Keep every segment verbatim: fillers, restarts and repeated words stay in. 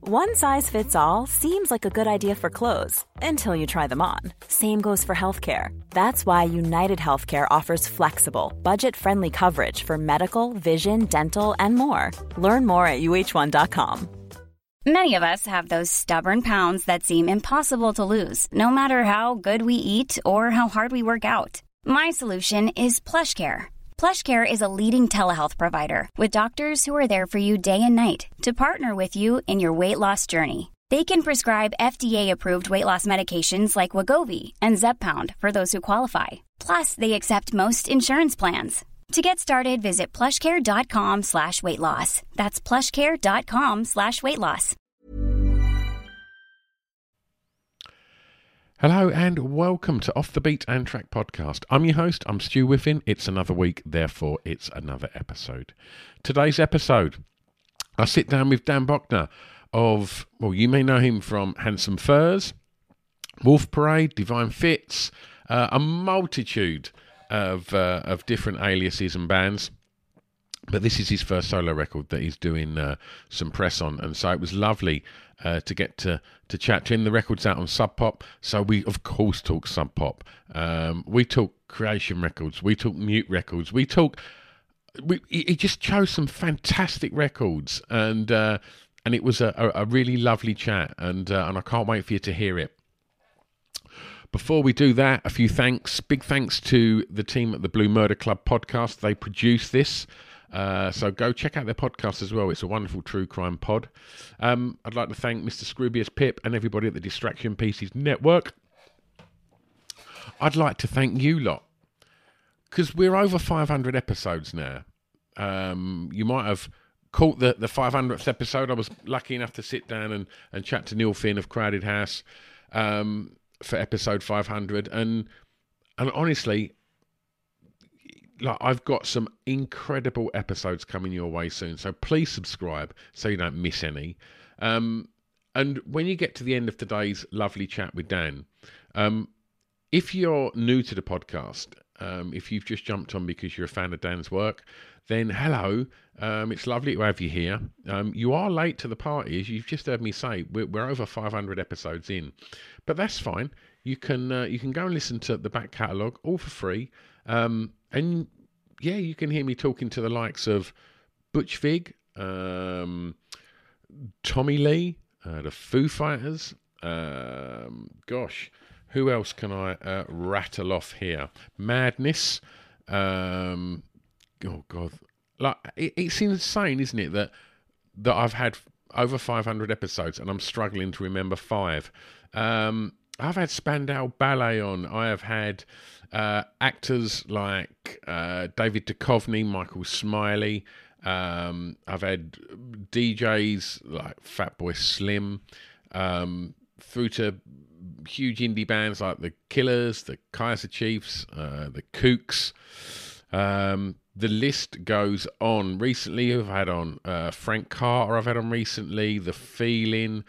One size fits all seems like a good idea for clothes until you try them on. Same goes for healthcare. That's why United Healthcare offers flexible, budget-friendly coverage for medical, vision, dental, and more. Learn more at U H one dot com. Many of us have those stubborn pounds that seem impossible to lose, no matter how good we eat or how hard we work out. My solution is PlushCare. PlushCare is a leading telehealth provider with doctors who are there for you day and night to partner with you in your weight loss journey. They can prescribe F D A-approved weight loss medications like Wegovy and Zepbound for those who qualify. Plus, they accept most insurance plans. To get started, visit plushcare.com slash weight loss. That's plushcare.com slash weight loss. Hello and welcome to Off the Beat and Track podcast. I'm your host, I'm Stu Whiffin. It's another week, therefore it's another episode. Today's episode, I sit down with Dan Bochner of, well, you may know him from Handsome Furs, Wolf Parade, Divine Fits, uh, a multitude of uh, of different aliases and bands. But this is his first solo record that he's doing uh, some press on, and so it was lovely uh, to get to, to chat to him. The record's out on Sub Pop, so we of course talk Sub Pop. Um, we talk Creation Records, we talk Mute Records, we talk. We, he just chose some fantastic records, and uh, and it was a, a, a really lovely chat, and uh, and I can't wait for you to hear it. Before we do that, a few thanks. Big thanks to the team at the Blue Murder Club podcast. They produce this. Uh, so go check out their podcast as well. It's a wonderful true crime pod. Um, I'd like to thank Mister Scroobius Pip and everybody at the Distraction Pieces Network. I'd like to thank you lot, because we're over five hundred episodes now. Um, you might have caught the, the five hundredth episode. I was lucky enough to sit down and, and chat to Neil Finn of Crowded House um, for episode five hundred. And, and honestly, like, I've got some incredible episodes coming your way soon, so please subscribe so you don't miss any. Um, and when you get to the end of today's lovely chat with Dan, um, if you're new to the podcast, um, if you've just jumped on because you're a fan of Dan's work, then hello, um, it's lovely to have you here. Um, you are late to the party, as you've just heard me say. We're, we're over five hundred episodes in, but that's fine. You can uh, you can go and listen to the back catalogue all for free. Um, and yeah, you can hear me talking to the likes of Butch Vig, um, Tommy Lee, uh, the Foo Fighters. Um, gosh, who else can I uh, rattle off here? Madness. Um, oh God, like it, it's insane, isn't it, that that I've had over five hundred episodes and I'm struggling to remember five. Um, I've had Spandau Ballet on. I have had uh, actors like uh, David Duchovny, Michael Smiley. Um, I've had D Js like Fatboy Slim, um, through to huge indie bands like the Killers, the Kaiser Chiefs, uh, the Kooks. Um, the list goes on. Recently, I've had on uh, Frank Carter. I've had on recently The Feeling.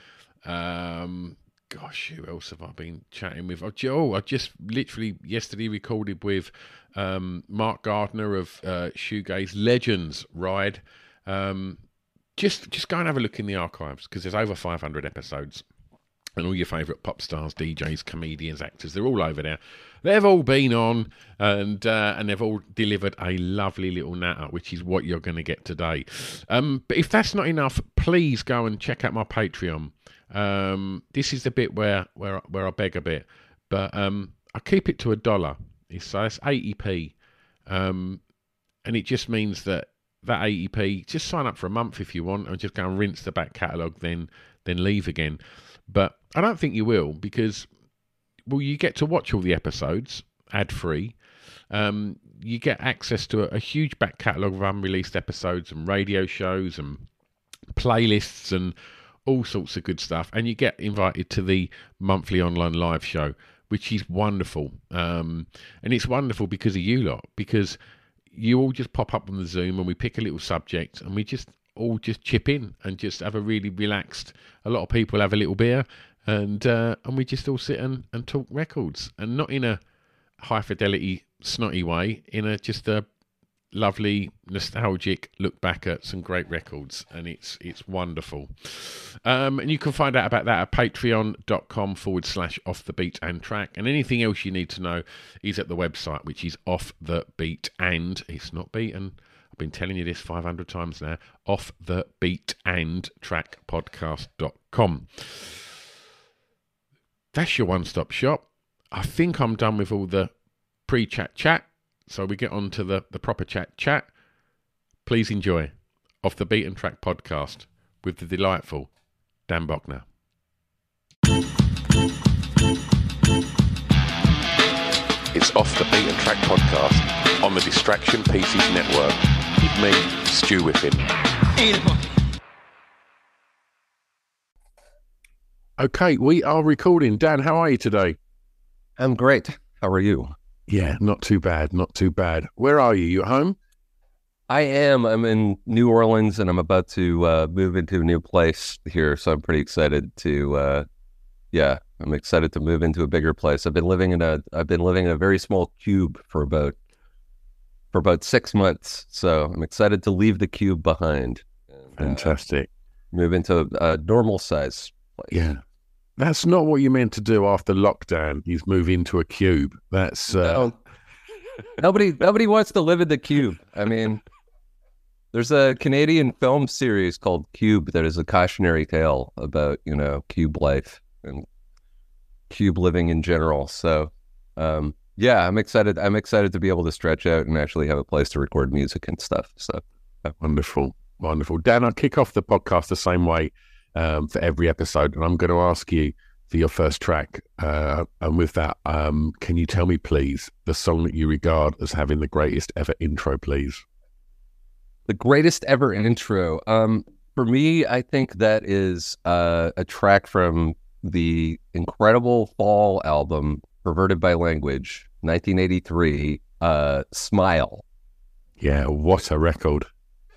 Um, Gosh, who else have I been chatting with? Oh, I just literally yesterday recorded with um, Mark Gardner of uh, Shoegaze Legends Ride. Um, just just go and have a look in the archives, because there's over five hundred episodes. And all your favourite pop stars, D Js, comedians, actors, they're all over there. They've all been on, and uh, and they've all delivered a lovely little natter, which is what you're going to get today. Um, but if that's not enough, please go and check out my Patreon. Um, this is the bit where, where, where I beg a bit, but um, I keep it to a dollar. So that's eighty p. Um, and it just means that that eighty p, just sign up for a month if you want, and just go and rinse the back catalogue, then then leave again. But I don't think you will, because, well, you get to watch all the episodes ad-free. Um, you get access to a, a huge back catalogue of unreleased episodes and radio shows and playlists and all sorts of good stuff. And you get invited to the monthly online live show, which is wonderful. Um, and it's wonderful because of you lot, because you all just pop up on the Zoom and we pick a little subject and we just all just chip in and just have a really relaxed, a lot of people have a little beer, and uh, and we just all sit and, and talk records, and not in a high fidelity snotty way, in a just a lovely, nostalgic look back at some great records, and it's it's wonderful. Um, and you can find out about that at patreon.com forward slash off the beat and track. And anything else you need to know is at the website, which is off the beat and, it's not beaten, I've been telling you this five hundred times now, off the beat and track podcast dot com. That's your one-stop shop. I think I'm done with all the pre-chat chat. So we get on to the, the proper chat chat. Please enjoy Off the Beat and Track podcast with the delightful Dan Bochner. It's Off the Beat and Track podcast on the Distraction Pieces Network with me, Stu Whiffen. Okay, we are recording. Dan, how are you today? I'm great. How are you? Yeah, not too bad, not too bad. Where are you? You at home? I am. I'm in New Orleans, and I'm about to uh, move into a new place here, so I'm pretty excited to. Uh, yeah, I'm excited to move into a bigger place. I've been living in a. I've been living in a very small cube for about for about six months, so I'm excited to leave the cube behind. And, Fantastic. Uh, move into a normal size place. Yeah. That's not what you meant to do after lockdown. You move into a cube. That's uh... no. nobody. Nobody wants to live in the cube. I mean, there's a Canadian film series called Cube that is a cautionary tale about, you know, cube life and cube living in general. So, um, yeah, I'm excited. I'm excited to be able to stretch out and actually have a place to record music and stuff. So, uh, wonderful, wonderful. Dan, I'll kick off the podcast the same way. Um, for every episode, and I'm going to ask you for your first track. Uh, and with that, um, can you tell me, please, the song that you regard as having the greatest ever intro, please? The greatest ever intro. Um, for me, I think that is uh, a track from the incredible Fall album, Perverted by Language, nineteen eighty-three, uh, Smile. Yeah, what a record.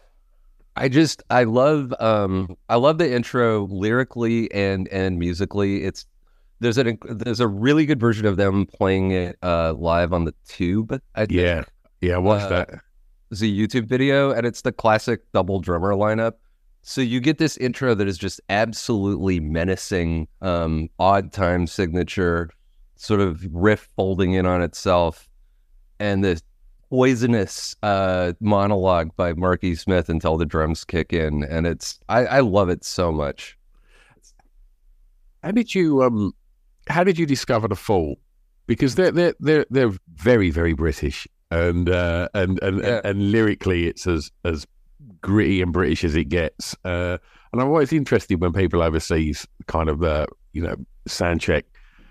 I just, I love, um, I love the intro lyrically and, and musically. It's, there's a, there's a really good version of them playing it, uh, live on the Tube. I think. Yeah. Yeah. What's uh, that? It's a YouTube video, and it's the classic double drummer lineup. So you get this intro that is just absolutely menacing, um, odd time signature, sort of riff folding in on itself. And this poisonous uh monologue by Marky Smith until the drums kick in, and it's I, I love it so much. How did you um how did you discover the Fall? Because they're they're they're they're very, very British, and uh and and, yeah. and, and lyrically it's as as gritty and British as it gets. Uh and I'm always interested when people overseas kind of uh you know sound check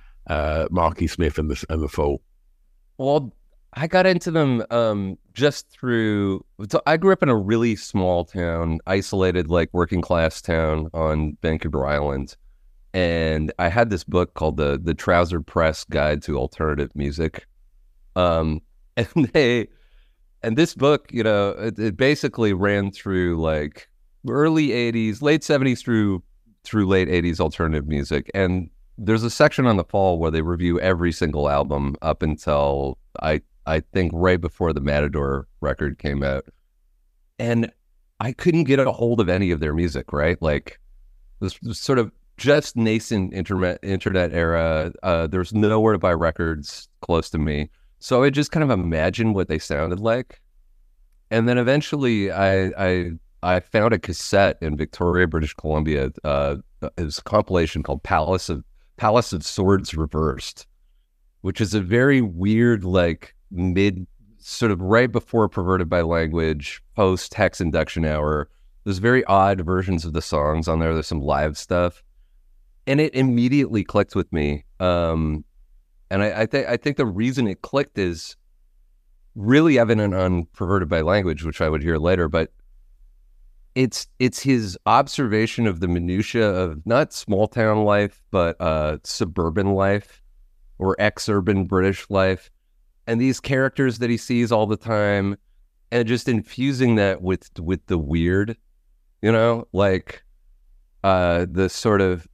uh Marky Smith and the and the Fall. Well, I got into them um, just through, so I grew up in a really small town, isolated, like working class town on Vancouver Island. And I had this book called the the Trouser Press Guide to Alternative Music. Um, and they, and this book, you know, it, it basically ran through like early eighties, late seventies through, through late eighties alternative music. And there's a section on the Fall where they review every single album up until I I think right before the Matador record came out. And I couldn't get a hold of any of their music, right? Like this was sort of just nascent internet internet era. Uh, there's nowhere to buy records close to me. So I just kind of imagined what they sounded like. And then eventually I I I found a cassette in Victoria, British Columbia. Uh, it was a compilation called Palace of Palace of Swords Reversed, which is a very weird, like mid, sort of right before Perverted by Language, post Hex Induction Hour. There's very odd versions of the songs on there. There's some live stuff, and it immediately clicked with me. Um, and I, I think I think the reason it clicked is really evident on Perverted by Language, which I would hear later, but it's it's his observation of the minutia of not small town life, but uh, suburban life or ex-urban British life, and these characters that he sees all the time, and just infusing that with with the weird, you know, like uh, the sort of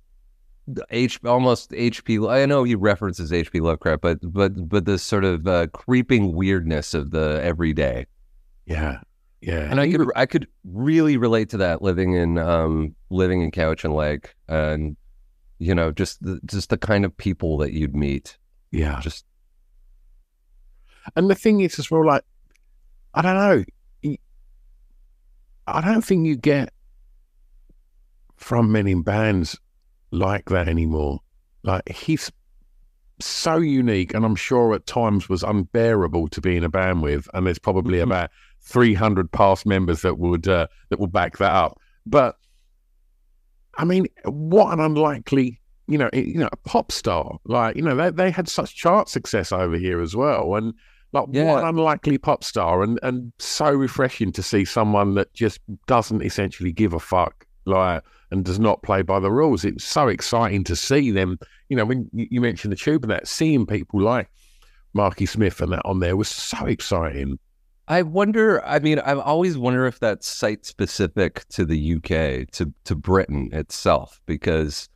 H almost H P. I know he references H P Lovecraft, but but but this sort of uh, creeping weirdness of the everyday, Yeah, yeah. And I could I could really relate to that living in um living in Couch and Lake, and you know, just the, just the kind of people that you'd meet. Yeah. Just And the thing is as well, like, I don't know, I don't think you get frontmen in bands like that anymore. Like, he's so unique, and I'm sure at times was unbearable to be in a band with, and there's probably mm-hmm. about three hundred past members that would uh, that will back that up. But I mean, what an unlikely, you know, you know, a pop star. Like, you know, they they had such chart success over here as well, and like, yeah. what an unlikely pop star, and and so refreshing to see someone that just doesn't essentially give a fuck, like, and does not play by the rules. It's so exciting to see them. You know, when you mentioned the Tube and that, seeing people like Marky Smith and that on there was so exciting. I wonder, I mean, I always wonder if that's site specific to the U K, to, to Britain itself, because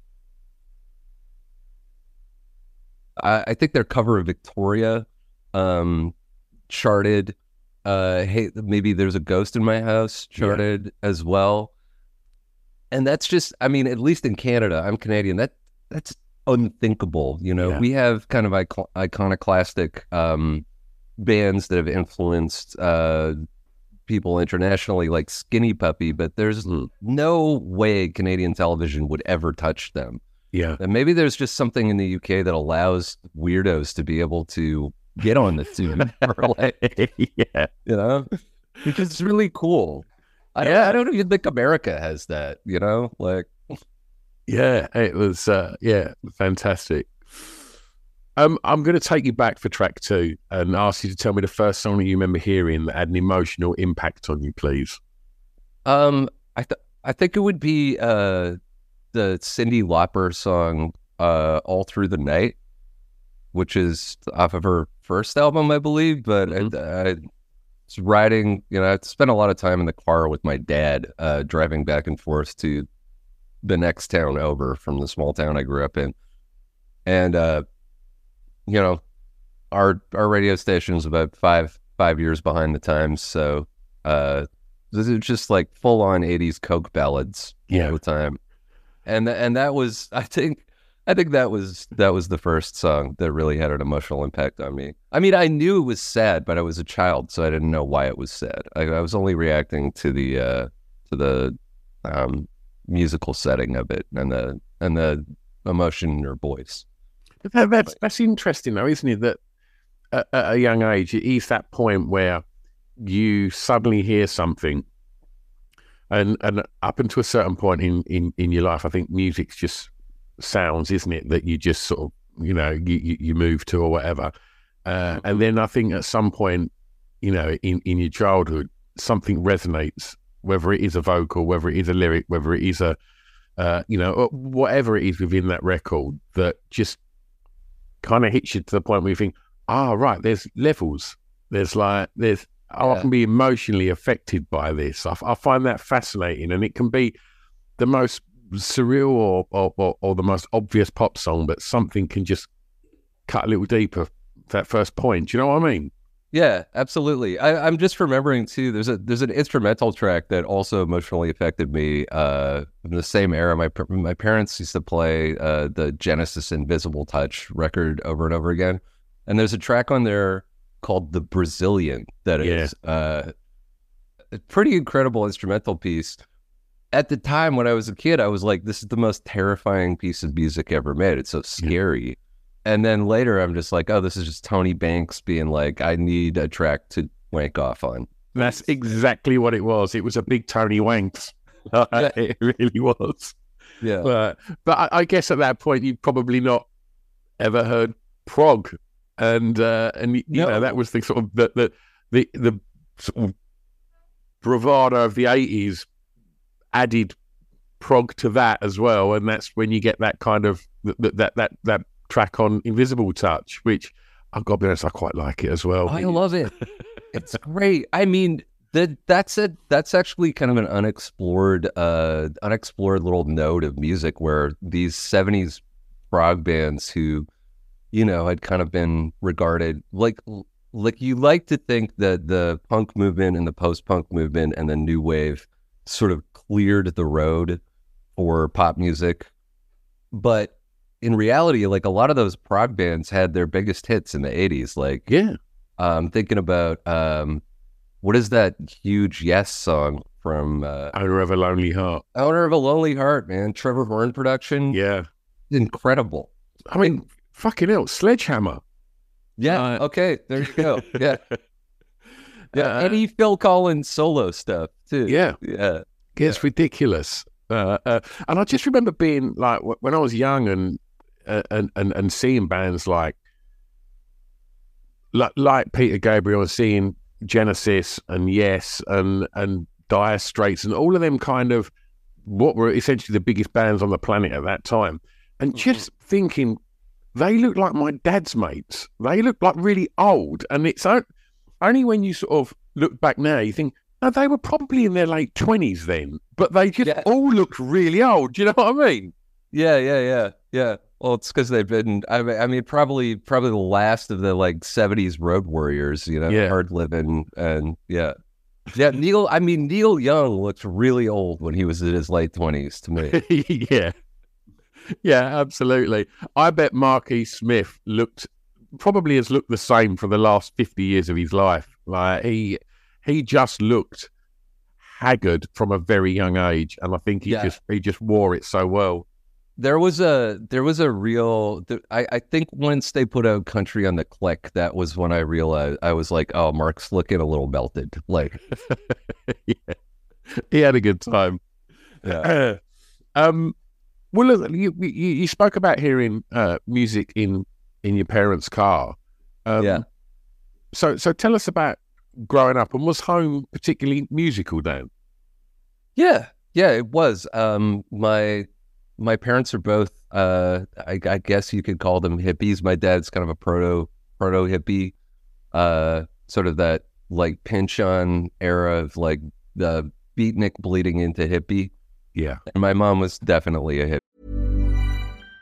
I, I think their cover of Victoria um, charted. Uh, hey, maybe There's a Ghost in My House charted yeah. as well. And that's just, I mean, at least in Canada, I'm Canadian, that that's unthinkable. You know, yeah. we have kind of icon- iconoclastic um, bands that have influenced uh, people internationally, like Skinny Puppy, but there's mm. no way Canadian television would ever touch them. Yeah. And maybe there's just something in the U K that allows weirdos to be able to get on the tune. like, yeah. You know? Because it's really cool. I don't, I don't even think America has that, you know? Like, yeah, it was, uh, yeah, fantastic. Um, I'm going to take you back for track two and ask you to tell me the first song that you remember hearing that had an emotional impact on you, please. Um, I th- I think it would be uh the Cyndi Lauper song, uh, "All Through the Night," which is off of her first album, I believe. But mm-hmm. I, I was riding, you know, I spent a lot of time in the car with my dad, uh, driving back and forth to the next town over from the small town I grew up in, and uh. You know, our our radio station is about five five years behind the times, so uh, this is just like full on eighties Coke ballads yeah. all the time, and and that was I think I think that was that was the first song that really had an emotional impact on me. I mean, I knew it was sad, but I was a child, so I didn't know why it was sad. I, I was only reacting to the uh, to the um, musical setting of it and the and the emotion in her voice. That, that's that's interesting, though, isn't it? That at, at a young age, it is that point where you suddenly hear something, and and up until a certain point in, in, in your life, I think music's just sounds, isn't it? That you just sort of, you know, you, you move to or whatever. Uh, and then I think at some point, you know, in, in your childhood, something resonates, whether it is a vocal, whether it is a lyric, whether it is a, uh, you know, whatever it is within that record that just kind of hits you to the point where you think, ah, oh, right, there's levels. There's like, there's, yeah. I can be emotionally affected by this. I, I find that fascinating, and it can be the most surreal or, or, or, or the most obvious pop song, but something can just cut a little deeper that first point. Do you know what I mean? Yeah, absolutely. I, I'm just remembering too. There's a there's an instrumental track that also emotionally affected me. Uh, in the same era, my my parents used to play uh, the Genesis Invisible Touch record over and over again, and there's a track on there called "The Brazilian" that is yeah. uh, a pretty incredible instrumental piece. At the time when I was a kid, I was like, "This is the most terrifying piece of music ever made. It's so scary." Yeah. And then later, I'm just like, oh, this is just Tony Banks being like, I need a track to wank off on. That's exactly what it was. It was a big Tony Wanks. It really was. Yeah. But, but I, I guess at that point, you've probably not ever heard prog. And, uh, and you no. know, that was the sort of, the, the, the, the sort of bravado of the eighties added prog to that as well. And that's when you get that kind of, that, that, that, that track on Invisible Touch, which I've got to be honest, I quite like it as well. I love it. It's great. I mean, that that's a that's actually kind of an unexplored uh unexplored little node of music where these seventies prog bands who, you know, had kind of been regarded like like you like to think that the punk movement and the post-punk movement and the new wave sort of cleared the road for pop music. But in reality, like a lot of those prog bands had their biggest hits in the eighties. Like, Yeah. um, thinking about, um, what is that huge Yes song from uh, Owner of a Lonely Heart. Owner of a Lonely Heart, man? Trevor Horn production. Yeah. Incredible. I mean, fucking hell, Sledgehammer. Yeah. Uh, okay. There you go. Yeah. Yeah. Uh, Any Phil Collins solo stuff too. Yeah. Yeah. It's ridiculous. Uh, uh, and I just remember being like, w- when I was young and, uh, and, and, and seeing bands like, like, like Peter Gabriel and seeing Genesis and Yes and, and Dire Straits and all of them kind of what were essentially the biggest bands on the planet at that time. And just mm-hmm. thinking, they look like my dad's mates. They look like really old. And it's only when you sort of look back now, you think, no, they were probably in their late twenties then, but they just yeah. all look really old. Do you know what I mean? Yeah, yeah, yeah, yeah. Well, it's because they've been, I mean, I mean, probably probably the last of the like seventies road warriors, you know, yeah. hard living. And yeah. Yeah, Neil, I mean, Neil Young looked really old when he was in his late twenties to me. yeah. Yeah, absolutely. I bet Marquis Smith looked, probably has looked the same for the last fifty years of his life. Like he, he just looked haggard from a very young age. And I think he yeah. just, he just wore it so well. There was a there was a real I, I think once they put out Country on the Click, that was when I realized I was like, oh, Mark's looking a little melted. Like yeah. He had a good time. Yeah. um well look, you, you you spoke about hearing uh music in in your parents' car. Um yeah. So so tell us about growing up, and was home particularly musical then? Yeah, yeah, it was. Um my My parents are both, uh, I, I guess you could call them hippies. My dad's kind of a proto proto hippie, uh, sort of that like pinch on era of like the beatnik bleeding into hippie. Yeah. And my mom was definitely a hippie.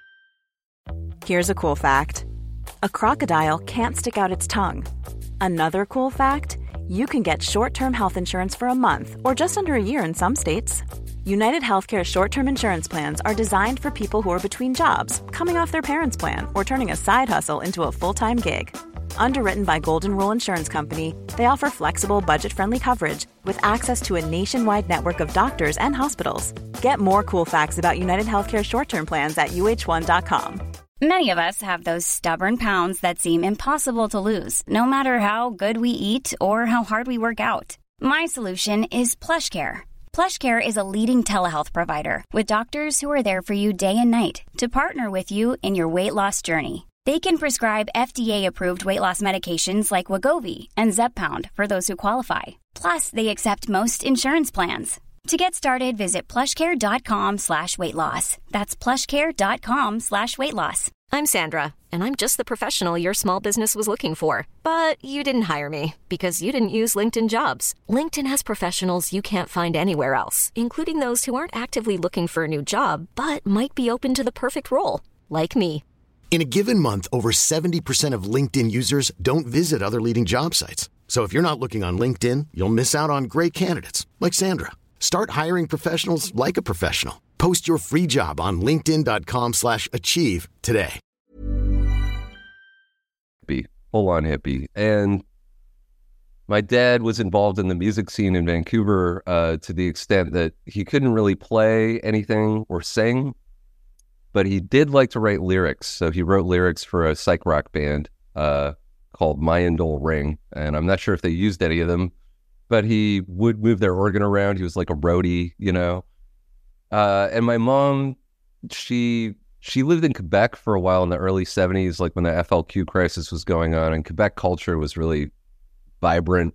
Here's a cool fact. A crocodile can't stick out its tongue. Another cool fact, you can get short-term health insurance for a month or just under a year in some states. United Healthcare short-term insurance plans are designed for people who are between jobs, coming off their parents' plan, or turning a side hustle into a full-time gig. Underwritten by Golden Rule Insurance Company, they offer flexible, budget-friendly coverage with access to a nationwide network of doctors and hospitals. Get more cool facts about United Healthcare short-term plans at U H one dot com. Many of us have those stubborn pounds that seem impossible to lose, no matter how good we eat or how hard we work out. My solution is PlushCare. PlushCare is a leading telehealth provider with doctors who are there for you day and night to partner with you in your weight loss journey. They can prescribe F D A-approved weight loss medications like Wegovy and Zepbound for those who qualify. Plus, they accept most insurance plans. To get started, visit plushcare.com slash weight loss. That's plushcare.com slash weight loss. I'm Sandra, and I'm just the professional your small business was looking for. But you didn't hire me because you didn't use LinkedIn Jobs. LinkedIn has professionals you can't find anywhere else, including those who aren't actively looking for a new job, but might be open to the perfect role, like me. In a given month, over seventy percent of LinkedIn users don't visit other leading job sites. So if you're not looking on LinkedIn, you'll miss out on great candidates like Sandra. Start hiring professionals like a professional. Post your free job on linkedin.com slash achieve today. Hippie, full on hippie. And my dad was involved in the music scene in Vancouver uh, to the extent that he couldn't really play anything or sing, but he did like to write lyrics. So he wrote lyrics for a psych rock band uh, called Mayandol Ring. And I'm not sure if they used any of them, but he would move their organ around. He was like a roadie, you know. Uh, and my mom, she she lived in Quebec for a while in the early seventies, like when the F L Q crisis was going on, and Quebec culture was really vibrant.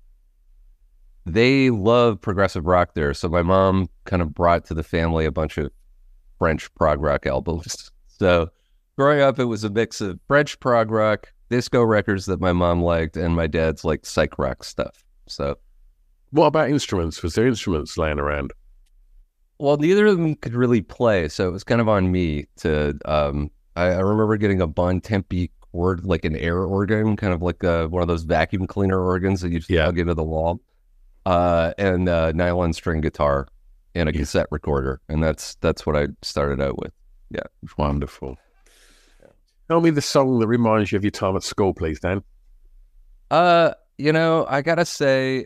They love progressive rock there, so my mom kind of brought to the family a bunch of French prog rock albums. So growing up, it was a mix of French prog rock, disco records that my mom liked, and my dad's like psych rock stuff. So, what about instruments? Was there instruments laying around? Well, neither of them could really play, so it was kind of on me to. Um, I, I remember getting a Bon Tempi or like an air organ, kind of like uh, one of those vacuum cleaner organs that you just Yeah. plug into the wall, uh, and uh, nylon string guitar and a Yeah. cassette recorder, and that's that's what I started out with. Yeah, It's wonderful. Tell me the song that reminds you of your time at school, please, Dan. uh, you know, I gotta say,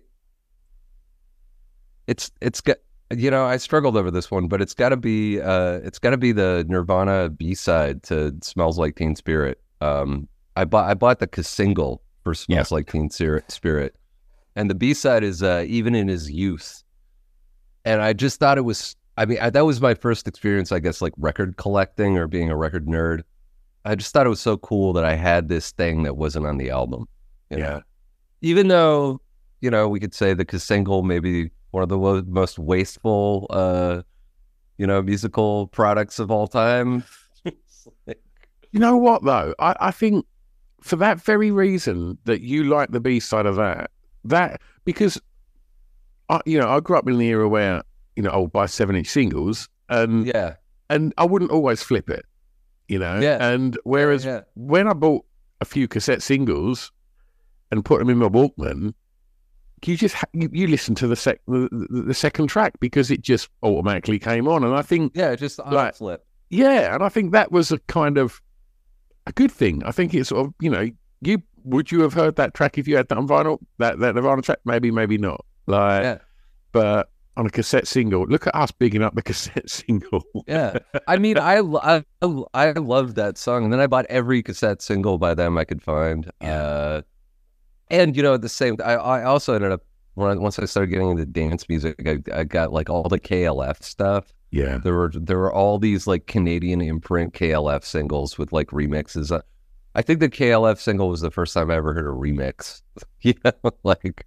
it's it's got you know I struggled over this one, but it's got to be uh, it's got to be the Nirvana B side to "Smells Like Teen Spirit." Um, I bought I bought the single for "Smells Like Teen Spirit," and the B side is uh, "Even in His Youth," and I just thought it was. I mean, I, that was my first experience, I guess, like record collecting or being a record nerd. I just thought it was so cool that I had this thing that wasn't on the album. You know? Even though, you know, we could say the single maybe one of the wo- most wasteful, uh, you know, musical products of all time. You know what, though? I, I think for that very reason that you like the B-side of that, that because, I, you know, I grew up in the era where, you know, I would buy seven-inch singles, and Yeah. and I wouldn't always flip it, you know? Yeah. And whereas Yeah. when I bought a few cassette singles and put them in my Walkman, you just ha- you, you listen to the, sec- the, the the second track because it just automatically came on. And I think, Yeah, just on Like- flip. yeah, and I think that was a kind of a good thing. I think it's sort of, you know, you would you have heard that track if you had that on vinyl? That that Nirvana track? Maybe, maybe not. Like, Yeah. but on a cassette single, look at us bigging up the cassette single. Yeah. I mean, I, lo- I, I loved that song. And then I bought every cassette single by them I could find. Yeah. Uh, and, you know, at the same I, I also ended up, when I, once I started getting into dance music, I, I got like all the K L F stuff. Yeah. There were there were all these like Canadian imprint K L F singles with like remixes. Uh, I think the K L F single was the first time I ever heard a remix. You know, like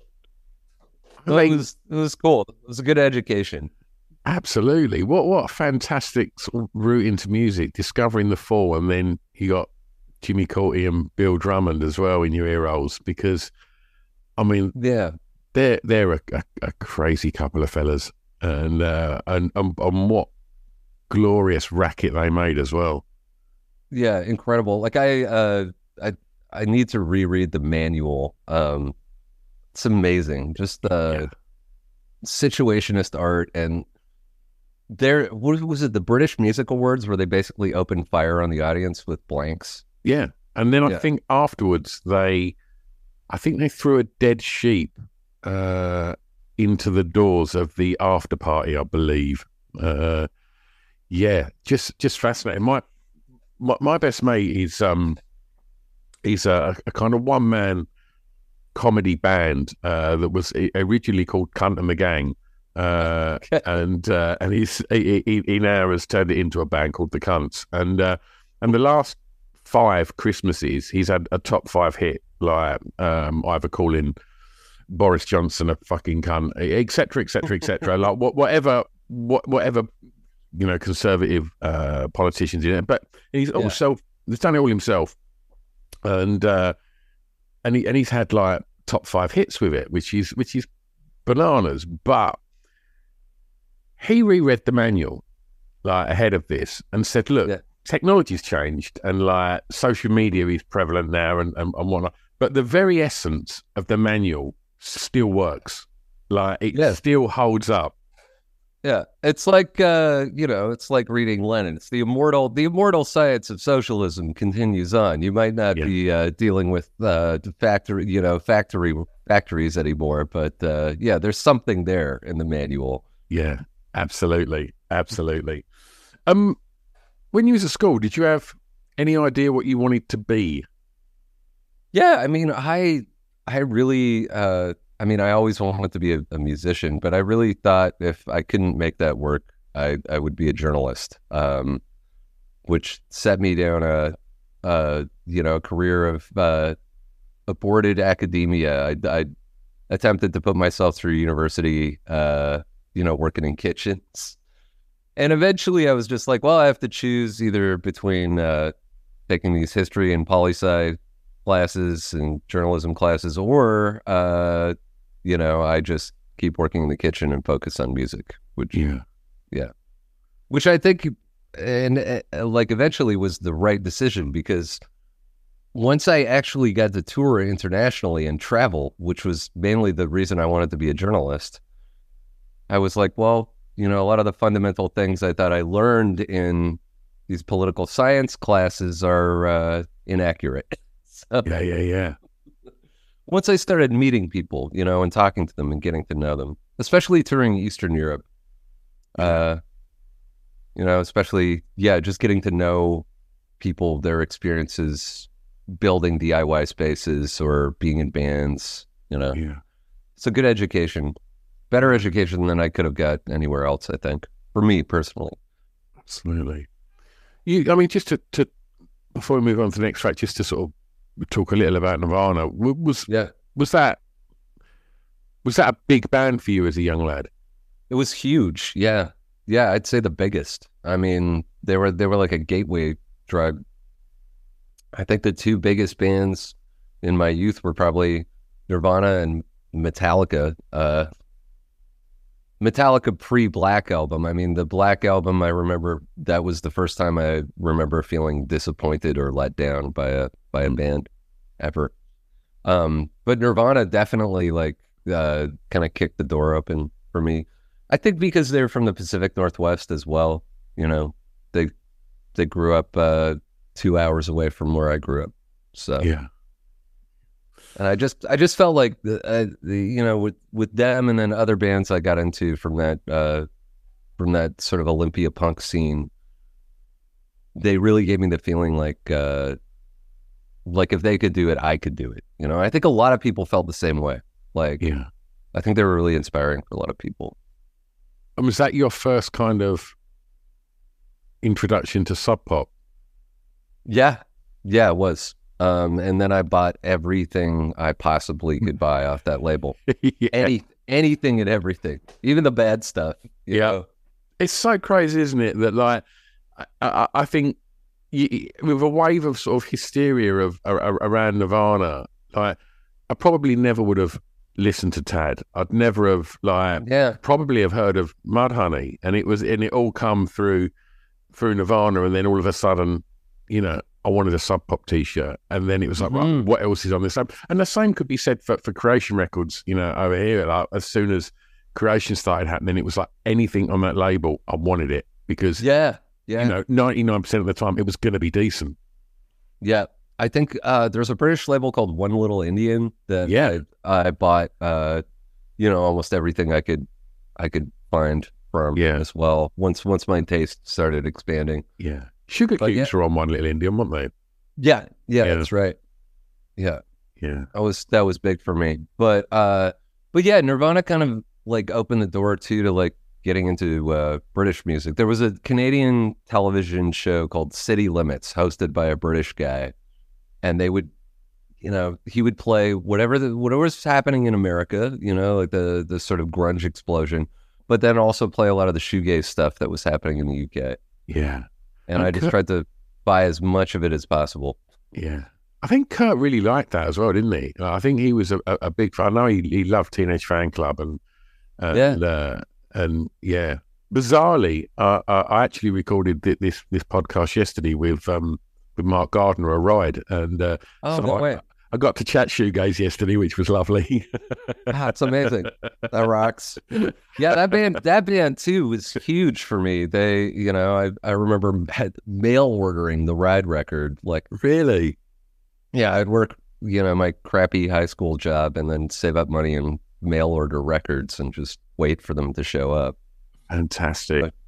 it Like- was it was cool. It was a good education. Absolutely. What what a fantastic sort of route into music, discovering the Fall, and then you got Jimmy Cauty and Bill Drummond as well in your ear holes, because, I mean, Yeah, they're they're a, a, a crazy couple of fellas, and uh, and, and and what glorious racket they made as well. yeah, incredible. Like I uh I I need to reread the manual. Um, it's amazing. Just the Yeah. situationist art and. There, what was it? The British Music Awards, where they basically opened fire on the audience with blanks. Yeah, and then I Yeah. think afterwards they, I think they threw a dead sheep uh, into the doors of the after party, I believe. Uh, yeah, just just fascinating. My my, my best mate is um he's a, a kind of one man comedy band uh, that was originally called Cunt and the Gang. Uh, Okay. and uh, and he's he, he, he now has turned it into a band called the Cunts, and uh, and the last five Christmases he's had a top five hit, like um, either calling Boris Johnson a fucking cunt, et cetera, et cetera, et cetera. Like what, whatever, what, whatever, you know, conservative uh, politicians in it. But he's also he's done it all himself, and uh, and he and he's had like top five hits with it, which is which is bananas. But he reread the manual like ahead of this and said, look, Yeah. technology's changed and like social media is prevalent now and, and, and whatnot. But the very essence of the manual still works. Like it Yeah. still holds up. Yeah, it's like uh, you know, it's like reading Lenin. It's the immortal, the immortal science of socialism continues on. You might not Yeah. be uh, dealing with uh, the factory, you know, factory factories anymore, but uh, yeah, there's something there in the manual. Yeah, absolutely. Absolutely. Um, when you was at school, did you have any idea what you wanted to be? Yeah, I mean, I I really, uh, I mean, I always wanted to be a, a musician, but I really thought if I couldn't make that work, I I would be a journalist, um, which set me down a, a you know, a career of uh, aborted academia. I, I attempted to put myself through university, uh, you know, working in kitchens, and eventually I was just like, well, I have to choose either between uh, taking these history and poli-sci classes and journalism classes, or uh, you know, I just keep working in the kitchen and focus on music, which Yeah. which I think, and uh, like eventually was the right decision, because once I actually got to tour internationally and travel, which was mainly the reason I wanted to be a journalist, I was like, well, you know, a lot of the fundamental things I thought I learned in these political science classes are uh, inaccurate. So, Yeah, yeah, yeah. once I started meeting people, you know, and talking to them and getting to know them, especially touring Eastern Europe, uh, you know, especially, yeah, just getting to know people, their experiences building D I Y spaces or being in bands, you know. Yeah. It's a good education, better education than I could have got anywhere else, I think, for me personally. Absolutely. You, I mean, just to, to before we move on to the next track, just to sort of talk a little about Nirvana. Was Yeah. was that was that a big band for you as a young lad? It was huge. Yeah. Yeah, I'd say the biggest. I mean, they were they were like a gateway drug. I think the two biggest bands in my youth were probably Nirvana and Metallica. Uh, Metallica pre-Black Album. I mean, the Black Album, I remember that was the first time I remember feeling disappointed or let down by a by a band ever. Um, but Nirvana definitely like uh, kind of kicked the door open for me. I think because they're from the Pacific Northwest as well. You know, they they grew up uh, two hours away from where I grew up. So Yeah. and I just I just felt like the, uh, the you know with with them and then other bands I got into from that uh, from that sort of Olympia punk scene, they really gave me the feeling like uh, like if they could do it, I could do it. You know, I think a lot of people felt the same way. Like, Yeah. I think they were really inspiring for a lot of people. And was that your first kind of introduction to Sub Pop? Yeah, yeah, it was. Um, and then I bought everything I possibly could buy off that label. Yeah. Any anything and everything, even the bad stuff. you Yeah. know? It's so crazy, isn't it? That like, I, I, I think you, with a wave of sort of hysteria of ar- ar- around Nirvana, like I probably never would have listened to Tad. I'd never have like Yeah. probably have heard of Mudhoney, and it was and it all come through through Nirvana, and then all of a sudden, you know, I wanted a Sub Pop T-shirt, and then it was like, Mhm. right, what else is on this album? And the same could be said for, for Creation Records, you know, over here. Like as soon as Creation started happening, it was like anything on that label, I wanted it because Yeah. Yeah. you know, ninety-nine percent of the time it was going to be decent. Yeah. I think uh, there's a British label called One Little Indian that Yeah. I, I bought, uh, you know, almost everything I could I could find from Yeah. as well. Once once my taste started expanding. Yeah. Sugar But Cubes were on One Little Indian, weren't they? Yeah. Yeah, Yeah. that's right. Yeah. Yeah. That was that was big for me. But uh but yeah, Nirvana kind of like opened the door too to like getting into uh British music. There was a Canadian television show called City Limits hosted by a British guy, and they would you know, he would play whatever the whatever was happening in America, you know, like the the sort of grunge explosion, but then also play a lot of the shoegaze stuff that was happening in the U K. Yeah. And I just Okay. tried to buy as much of it as possible. Yeah. I think Kurt really liked that as well, didn't he? Like, I think he was a, a, a big fan. I know he, he loved Teenage Fan Club and, and Yeah. uh, and yeah. Bizarrely, uh, uh, I actually recorded thi- this this podcast yesterday with um with Mark Gardner, a ride, and uh, Oh, so no I, way. I got to chat shoegaze yesterday, which was lovely. Ah, it's amazing. That rocks. Yeah, that band, that band too was huge for me. They, you know, I, I remember had mail ordering the Ride record. Like, Really? yeah, I'd work, you know, my crappy high school job and then save up money and mail order records and just wait for them to show up. Fantastic. But-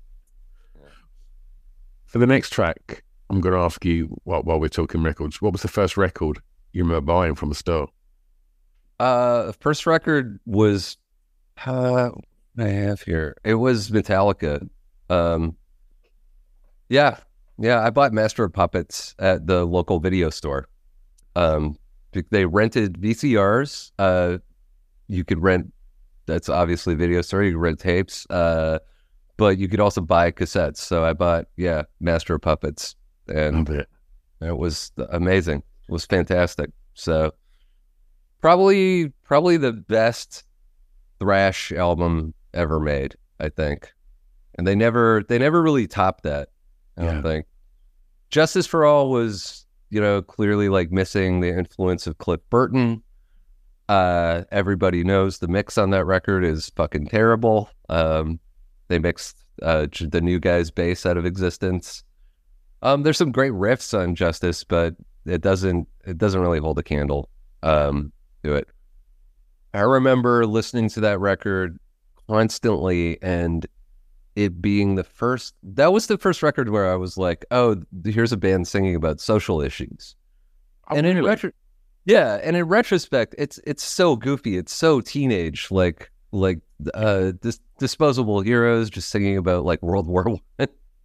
For the next track, I'm going to ask you, while, while we're talking records, what was the first record you remember buying from a store? Uh, the first record was, uh, what do I have here? It was Metallica. Um, yeah, yeah. I bought Master of Puppets at the local video store. Um, they rented V C Rs. Uh, you could rent. That's obviously a video store. You could rent tapes. Uh, but you could also buy cassettes. So I bought, yeah, Master of Puppets, and Love it. it was amazing. It was fantastic. So probably probably the best thrash album ever made, I think. And they never they never really topped that, I Yeah. don't think. Justice for All was you know, clearly like missing the influence of Cliff Burton. Uh, everybody knows the mix on that record is fucking terrible. Um, they mixed uh, the New Guy's bass out of existence. Um, there's some great riffs on Justice, but it doesn't it doesn't really hold a candle um, to it. I remember listening to that record constantly, and it being the first. That was the first record where I was like, "Oh, here's a band singing about social issues." Oh, and in really? retro, yeah, and in retrospect, it's it's so goofy, it's so teenage, like like uh, dis- Disposable Heroes just singing about like World War One.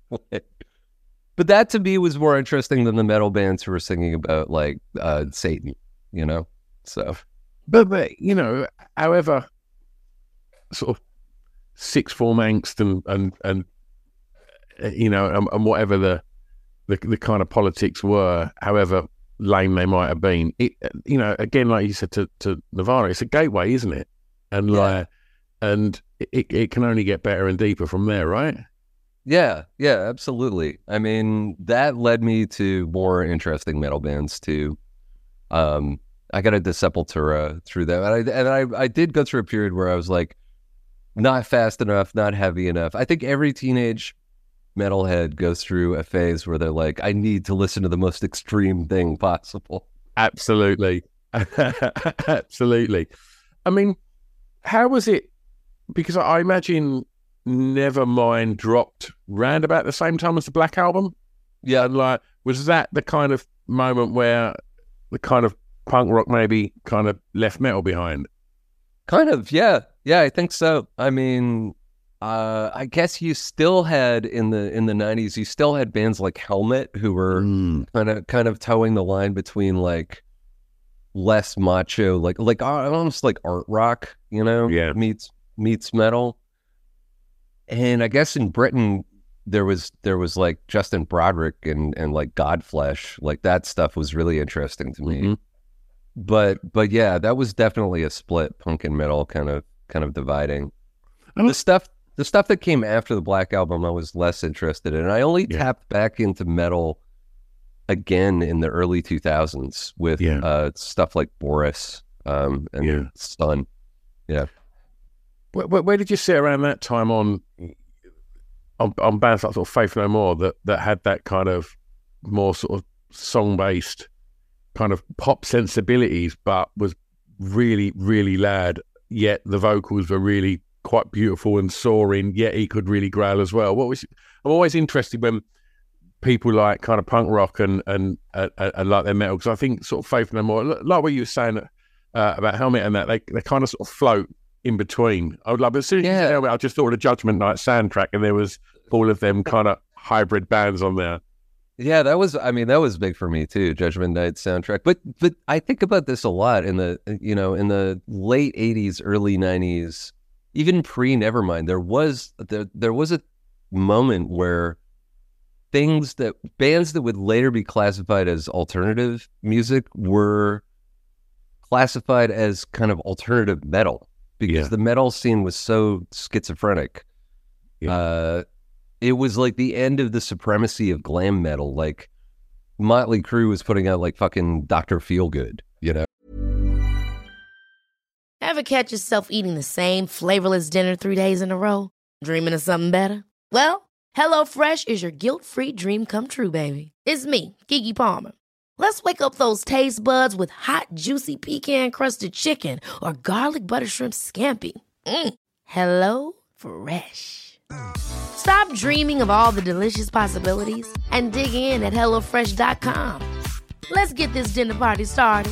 But that to me was more interesting than the metal bands who were singing about like uh, Satan, you know. So, but, but you know, however, sort of sixth form angst and and and uh, you know, and, and whatever the, the the kind of politics were, however lame they might have been, it, you know, again, like you said to, to Nirvana, it's a gateway, isn't it? And yeah. like, and it it can only get better and deeper from there, right? Yeah, yeah, absolutely. I mean, that led me to more interesting metal bands too. Um, I got into Sepultura through that, and I and I I did go through a period where I was like, not fast enough, not heavy enough. I think every teenage metalhead goes through a phase where they're like, I need to listen to the most extreme thing possible. Absolutely. Absolutely. I mean, how was it? Because I imagine Nevermind dropped round about the same time as the Black Album. Yeah. And like, was that the kind of moment where the kind of punk rock maybe kind of left metal behind? Kind of, yeah. Yeah, I think so. I mean, uh, I guess you still had in the in the nineties, you still had bands like Helmet who were Mm. kind of kind of towing the line between like less macho, like like almost like art rock, you know, Yeah. meets meets metal. And I guess in Britain there was there was like Justin Broderick and and like Godflesh, like that stuff was really interesting to me. Mhm. But but yeah, that was definitely a split, punk and metal kind of kind of dividing. And The stuff the stuff that came after the Black Album I was less interested in. I only Yeah. tapped back into metal again in the early two thousands with Yeah. uh, stuff like Boris um, and Yeah. Sun. Yeah. Where, where, where did you sit around that time on on, on bands like sort of Faith No More that, that had that kind of more sort of song based kind of pop sensibilities, but was really really loud? Yet the vocals were really quite beautiful and soaring. Yet he could really growl as well. What was I'm always interested when people like kind of punk rock and and, and, and like their metal, because I think sort of Faith No More, like what you were saying uh, about Helmet and that, they they kind of sort of float in between. I would love, as soon as you Yeah. said Helmet, I just thought of the Judgment Night soundtrack, and there was all of them kind of hybrid bands on there. Yeah, that was, I mean, that was big for me too, Judgment Night soundtrack. But but I think about this a lot in the, you know, in the late eighties, early nineties, even pre-Nevermind, there was, there, there was a moment where things that, bands that would later be classified as alternative music were classified as kind of alternative metal because Yeah. the metal scene was so schizophrenic. Yeah. Uh, it was like the end of the supremacy of glam metal. Like Motley Crue was putting out like fucking Doctor Feelgood, you know? Ever catch yourself eating the same flavorless dinner three days in a row? Dreaming of something better? Well, HelloFresh is your guilt-free dream come true, baby. It's me, Keke Palmer. Let's wake up those taste buds with hot, juicy pecan-crusted chicken or garlic butter shrimp scampi. Mm. Hello Fresh. Stop dreaming of all the delicious possibilities and dig in at hello fresh dot com. Let's get this dinner party started.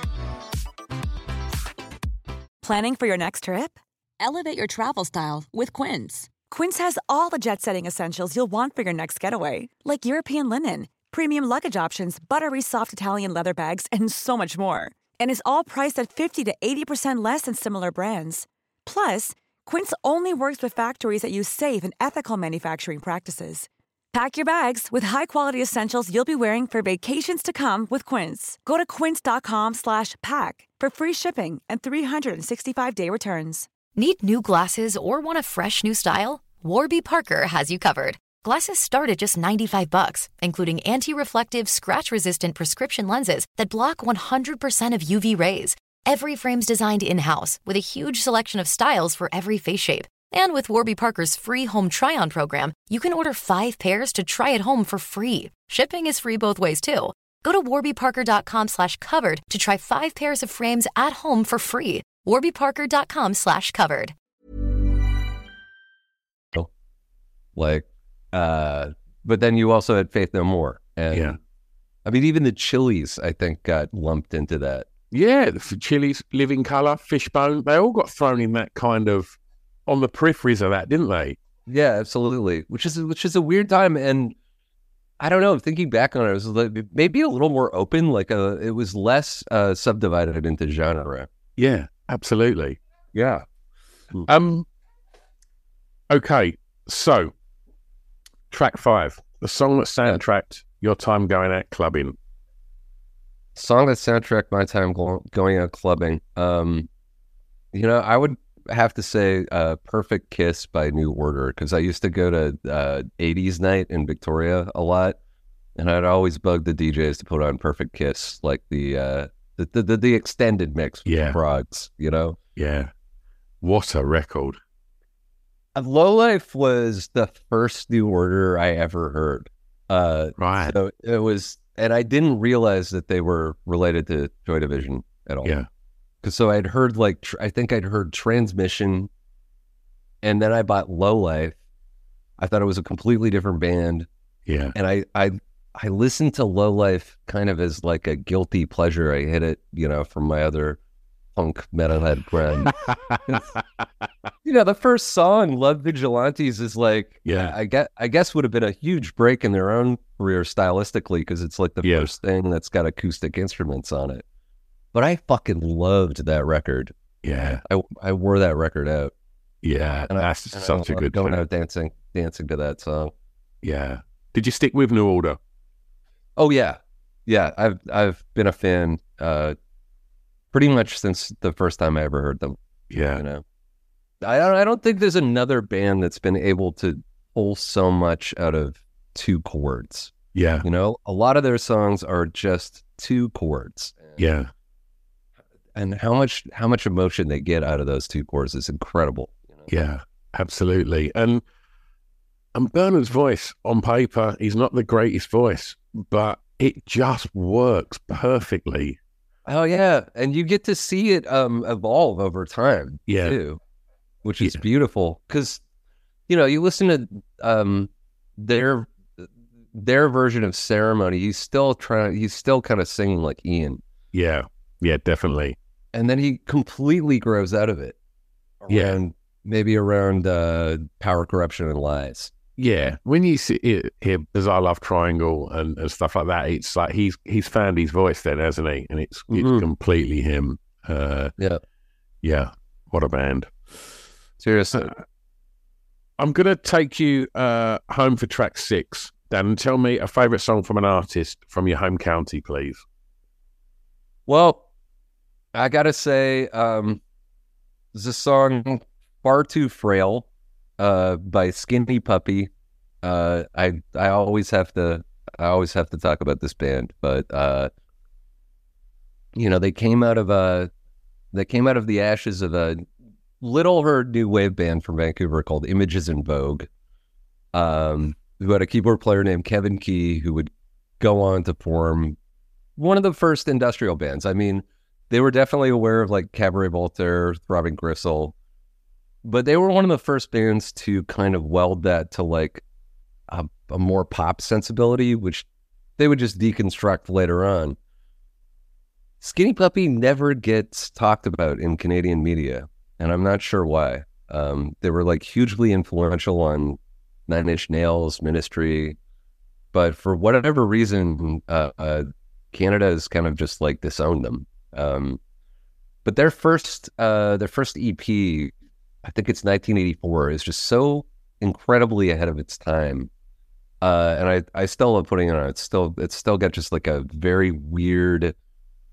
Planning for your next trip? Elevate your travel style with Quince. Quince has all the jet-setting essentials you'll want for your next getaway, like European linen, premium luggage options, buttery soft Italian leather bags, and so much more. And is all priced at fifty to eighty percent less than similar brands. Plus, Quince only works with factories that use safe and ethical manufacturing practices. Pack your bags with high-quality essentials you'll be wearing for vacations to come with Quince. Go to quince.com slash pack for free shipping and three sixty-five day returns. Need new glasses or want a fresh new style? Warby Parker has you covered. Glasses start at just ninety-five bucks, including anti-reflective, scratch-resistant prescription lenses that block one hundred percent of U V rays. Every frame's designed in-house with a huge selection of styles for every face shape. And with Warby Parker's free home try-on program, you can order five pairs to try at home for free. Shipping is free both ways, too. Go to warbyparker.com slash covered to try five pairs of frames at home for free. warbyparker.com slash covered. Like, uh, but then you also had Faith No More. And Yeah. I mean, even the Chili's, I think, got lumped into that. Yeah, the Chili's, Living Colour, Fishbone, they all got thrown in that kind of, on the peripheries of that, didn't they? Yeah, absolutely. Which is which is a weird time, and I don't know. Thinking back on it, it was like maybe a little more open. Like a, it was less uh, subdivided into genre. Yeah, absolutely. Yeah. Um. Okay, so track five, the song that soundtracked your time going out clubbing. Song that soundtracked my time go- going out clubbing. Um, you know, I would have to say uh, Perfect Kiss by New Order, because I used to go to uh, eighties night in Victoria a lot, and I'd always bug the D Js to put on Perfect Kiss, like the uh, the, the, the, the extended mix with Yeah. the frogs, you know? Yeah, what a record. Uh, Lowlife was the first New Order I ever heard. Uh, Right. So it was, and I didn't realize that they were related to Joy Division at all. Yeah. Because so I'd heard like, tr- I think I'd heard Transmission, and then I bought Lowlife. I thought it was a completely different band. Yeah. And I, I, I listened to Lowlife kind of as like a guilty pleasure. I hit it, you know, from my other punk metalhead friend. You know, the first song, Love Vigilantes, is like, Yeah. I guess, I guess would have been a huge break in their own career stylistically, because it's like the Yeah. first thing that's got acoustic instruments on it. But I fucking loved that record. Yeah. I, I wore that record out. Yeah. And I- That's and I such a loved good going track. out dancing, dancing to that song. Yeah. Did you stick with New Order? Oh yeah, yeah. I've I've been a fan uh, pretty much since the first time I ever heard them. Yeah. You know, I don't I don't think there's another band that's been able to pull so much out of two chords. Yeah. You know, a lot of their songs are just two chords. Yeah. And how much how much emotion they get out of those two chords is incredible. You know? Yeah. Absolutely. And and Bernard's voice on paper, he's not the greatest voice, but it just works perfectly. Oh yeah, and you get to see it um, evolve over time. Yeah. too, which is Yeah. beautiful, because you know you listen to um, their their version of Ceremony. He's still trying. He's still kind of singing like Ian, Yeah. Yeah, definitely. and then he completely grows out of it. Yeah. Around, maybe around uh, Power, Corruption, and Lies. Yeah. When you see it, hear Bizarre Love Triangle and, and stuff like that, it's like he's he's found his voice then, hasn't he? And it's Mhm. it's completely him. Uh, Yeah, yeah. What a band. seriously. I'm going to take you uh, home for track six, Dan, and tell me a favourite song from an artist from your home county, please. Well, I gotta say, um, there's a song "Far Too Frail" uh, by Skinny Puppy. Uh, I I always have to I always have to talk about this band, but uh, you know they came out of a they came out of the ashes of a little heard new wave band from Vancouver called Images in Vogue, um, who had a keyboard player named Kevin Key, who would go on to form one of the first industrial bands. I mean, they were definitely aware of like Cabaret Voltaire, Throbbing Gristle, but they were one of the first bands to kind of weld that to like a, a more pop sensibility, which they would just deconstruct later on. Skinny Puppy never gets talked about in Canadian media, and I'm not sure why. Um, they were like hugely influential on Nine Inch Nails, Ministry, but for whatever reason, uh, uh, Canada has kind of just like disowned them. Um, but their first, uh, their first E P, I think it's nineteen eighty-four, is just so incredibly ahead of its time. Uh, and I, I still love putting it on. It's still, it's still got just like a very weird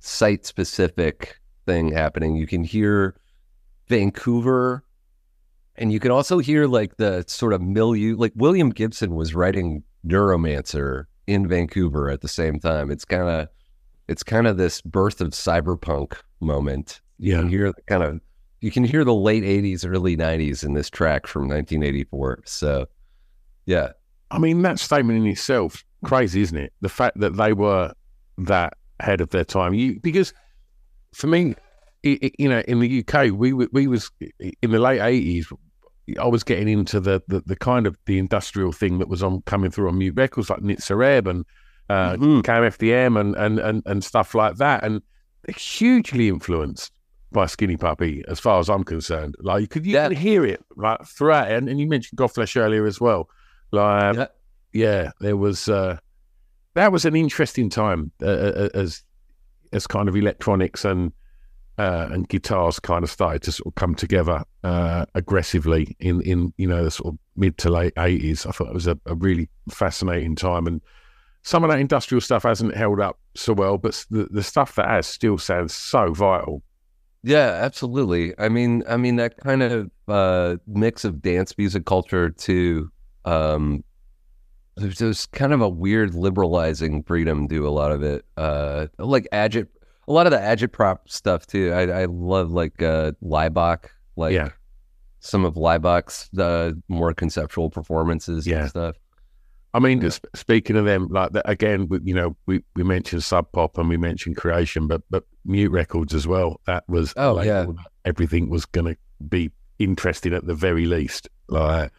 site-specific thing happening. You can hear Vancouver And you can also hear like the sort of milieu, like William Gibson was writing Neuromancer in Vancouver at the same time. It's kind of, it's kind of this birth of cyberpunk moment. You Yeah. can hear the kind of, you can hear the late eighties, early nineties in this track from nineteen eighty-four. So, yeah. I mean, that statement in itself, crazy, isn't it? The fact that they were that ahead of their time. You, because for me, it, it, you know, in the U K, we were- we was in the late eighties. I was getting into the, the the kind of the industrial thing that was on coming through on Mute Records, like Nitzareb and uh, Mhm. Cam F D M and, and and and stuff like that, and they're hugely influenced by Skinny Puppy, as far as I'm concerned. Like you could you Yeah. can hear it like throughout, and, and you mentioned Godflesh earlier as well. Like Yeah. yeah, there was uh, that was an interesting time uh, uh, as as kind of electronics and uh, and guitars kind of started to sort of come together uh, aggressively in in you know the sort of mid to late eighties. I thought it was a, a really fascinating time, and some of that industrial stuff hasn't held up so well, but the the stuff that has still sounds so vital. Yeah, absolutely. I mean, I mean that kind of uh, mix of dance music culture to um, there's, there's kind of a weird liberalizing freedom to a lot of it. Uh, like agit, a lot of the agitprop stuff too. I I love like uh, Laibach, like Yeah. some of Laibach's uh, more conceptual performances Yeah. and stuff. I mean, Yeah. sp- speaking of them, like that again, we, you know, we, we mentioned Sub Pop and we mentioned Creation, but but Mute Records as well. That was Oh, like, yeah. everything was going to be interesting at the very least. Like,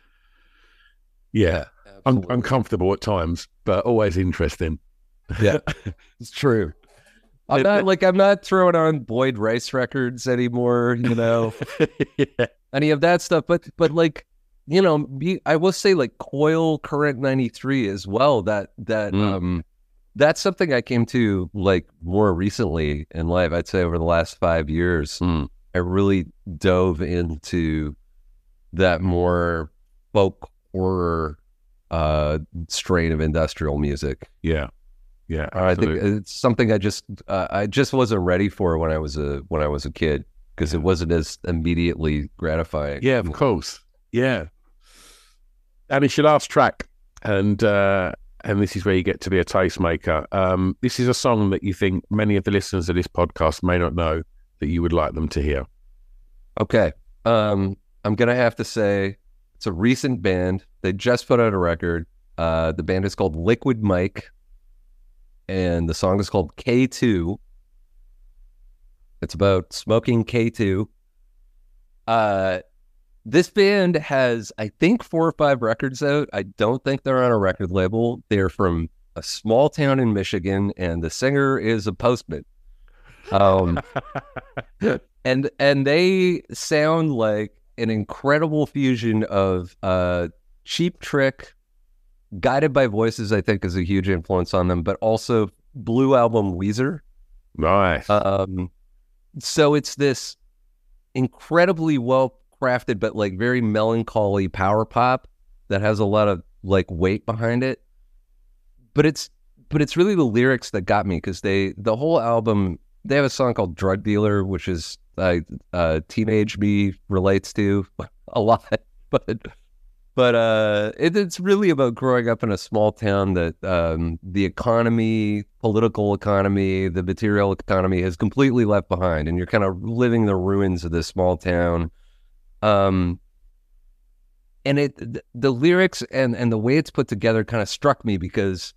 yeah, un- Absolutely. uncomfortable at times, but always interesting. Yeah, it's true. I'm not like I'm not throwing on Boyd Rice records anymore, you know, yeah, any of that stuff. But but like, you know, be, I will say like Coil Current ninety-three as well. That that Mm. um that's something I came to like more recently in life. I'd say over the last five years, Mm. I really dove into that more folk horror uh strain of industrial music. yeah, yeah. I think absolutely. it's something I just uh, I just wasn't ready for when I was a when I was a kid because it wasn't as immediately gratifying. Yeah, of course. Yeah. And it's your last track, and uh, and this is where you get to be a tastemaker. Um, this is a song that you think many of the listeners of this podcast may not know that you would like them to hear. Okay. Um, I'm gonna have to say it's a recent band. They just put out a record. Uh, the band is called Liquid Mike, and the song is called K two. It's about smoking K two. Uh, this band has, I think, four or five records out. I don't think they're on a record label. They're from a small town in Michigan, and the singer is a postman. Um, and and they sound like an incredible fusion of uh, Cheap Trick, Guided by Voices, I think, is a huge influence on them, but also Blue Album Weezer. Nice. Um, so it's this incredibly well crafted, but like very melancholy power pop that has a lot of like weight behind it. But it's but it's really the lyrics that got me because they the whole album they have a song called Drug Dealer, which is uh, uh, teenage me relates to a lot, but but uh, it, it's really about growing up in a small town that um, the economy, political economy, the material economy has completely left behind, and you're kind of living the ruins of this small town. Um, and it th- the lyrics and and the way it's put together kind of struck me because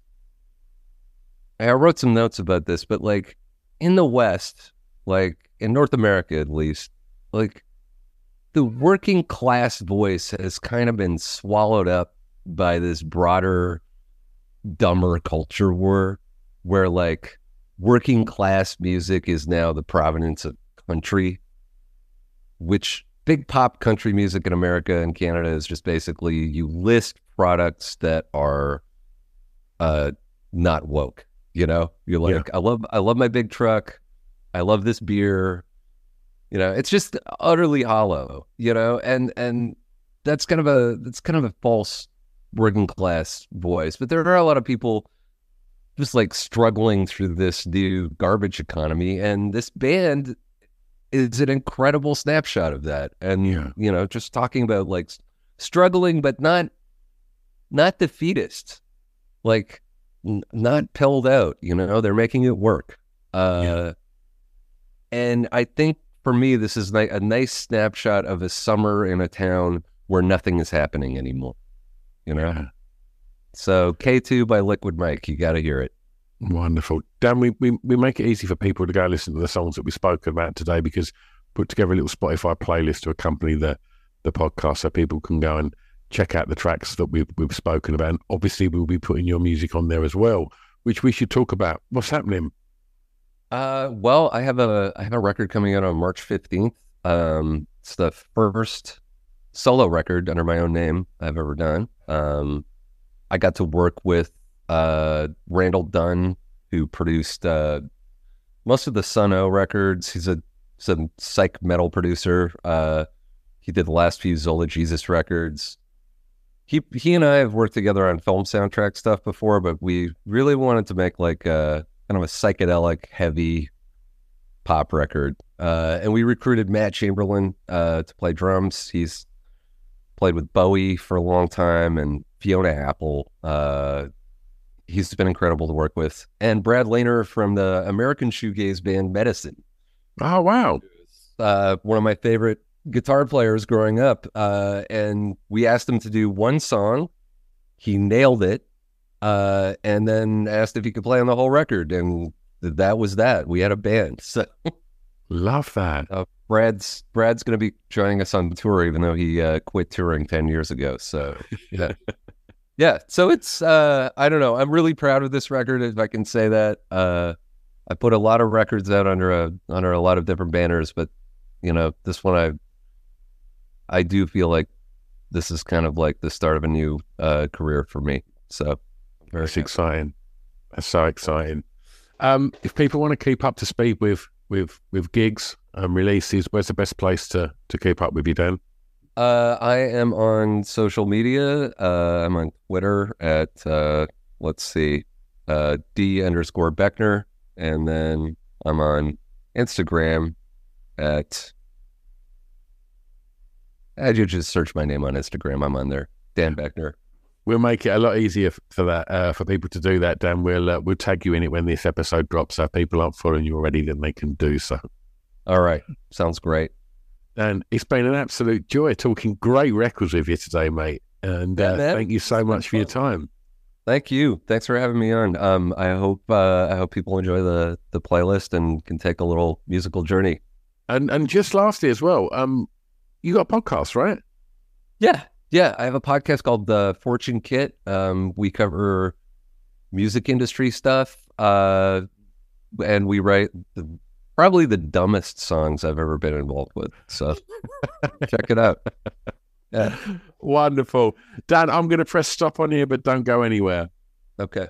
I wrote some notes about this, but like in the West, like in North America at least, like the working class voice has kind of been swallowed up by this broader, dumber culture war where like working class music is now the provenance of country, which big pop country music in America and Canada is just basically you list products that are uh, not woke. You know, you're like, I love, I love my big truck. I love this beer. You know, it's just utterly hollow, you know, and, and that's kind of a, that's kind of a false working class voice, but there are a lot of people just like struggling through this new garbage economy. And this band is an incredible snapshot of that. And, Yeah. you know, just talking about like struggling, but not, not defeatist, like n- not pilled out, you know, they're making it work. Uh, Yeah. And I think for me, this is like a nice snapshot of a summer in a town where nothing is happening anymore, you know? Yeah. So K two by Liquid Mike, you got to hear it. Wonderful. Dan, we, we, we make it easy for people to go listen to the songs that we spoke about today, because put together a little Spotify playlist to accompany the, the podcast so people can go and check out the tracks that we've, we've spoken about. And obviously, we'll be putting your music on there as well, which we should talk about. What's happening? Uh, well, I have a I have a record coming out on March fifteenth. Um, it's the first solo record under my own name I've ever done. Um, I got to work with uh, Randall Dunn, who produced uh, most of the Sun O records. He's a some psych metal producer. Uh, he did the last few Zola Jesus records. He he and I have worked together on film soundtrack stuff before, but we really wanted to make like a kind of a psychedelic, heavy pop record. Uh, and we recruited Matt Chamberlain uh, to play drums. He's played with Bowie for a long time, and Fiona Apple. Uh, he's been incredible to work with. And Brad Lehner from the American shoegaze band Medicine. Oh, wow. Uh, one of my favorite guitar players growing up. Uh, and we asked him to do one song. He nailed it. Uh, and then asked if he could play on the whole record, and that was that. We had a band. So Love that. uh, Brad's Brad's going to be joining us on tour, even though he uh, quit touring ten years ago. So yeah, yeah. So it's uh, I don't know. I'm really proud of this record, if I can say that. Uh, I put a lot of records out under a under a lot of different banners, but you know, this one I I do feel like this is kind of like the start of a new uh, career for me. So. Very That's exciting. That's so exciting. Um, if people want to keep up to speed with with with gigs and releases, where's the best place to to keep up with you, Dan? Uh, I am on social media. Uh, I'm on Twitter at uh, let's see, uh, D underscore Beckner, and then I'm on Instagram at. I you just search my name on Instagram. I'm on there, Dan Beckner. We'll make it a lot easier for that uh, for people to do that, Dan. We'll uh, we'll tag you in it when this episode drops, so if people aren't following you already, then they can do so. All right, sounds great. And it's been an absolute joy talking great records with you today, mate. And Yeah, uh, man. thank you so It's been much for your fun. time. Thank you. Thanks for having me on. Um, I hope uh, I hope people enjoy the the playlist and can take a little musical journey. And and just lastly as well, um, you got a podcast, right? Yeah, yeah. I have a podcast called The Fortune Kit. Um, we cover music industry stuff, uh, and we write the, probably the dumbest songs I've ever been involved with. So check it out. Yeah. Wonderful. Dan, I'm going to press stop on here, but don't go anywhere. Okay.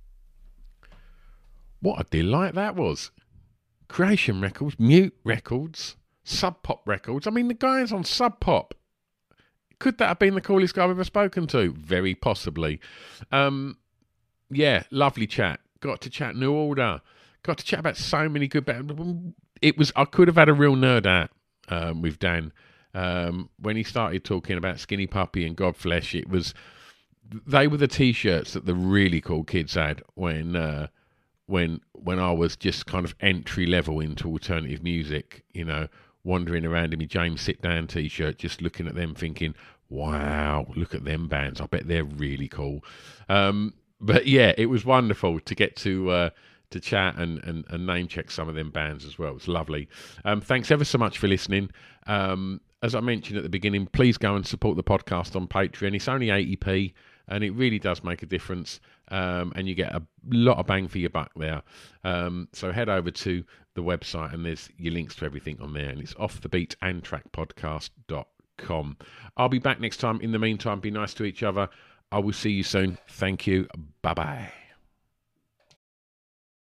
What a delight that was. Creation Records, Mute Records, Sub Pop Records. I mean, the guy's on Sub Pop. Could that have been the coolest guy I've ever spoken to? Very possibly. Um, yeah, lovely chat. Got to chat New Order. Got to chat about so many good bands. It was, I could have had a real nerd out um, with Dan. Um, when he started talking about Skinny Puppy and Godflesh, it was, they were the t-shirts that the really cool kids had when, uh, when, when I was just kind of entry level into alternative music, you know, wandering around in my James Sit Down t-shirt, just looking at them thinking, wow, look at them bands. I bet they're really cool. Um, but yeah, it was wonderful to get to, uh, to chat and, and, and name check some of them bands as well. It was lovely. Um, thanks ever so much for listening. Um, as I mentioned at the beginning, please go and support the podcast on Patreon. It's only eighty p and it really does make a difference. Um, and you get a lot of bang for your buck there. Um, so head over to the website and there's your links to everything on there. And it's off the beat and track podcast dot com. I'll be back next time. In the meantime, be nice to each other. I will see you soon. Thank you. Bye-bye.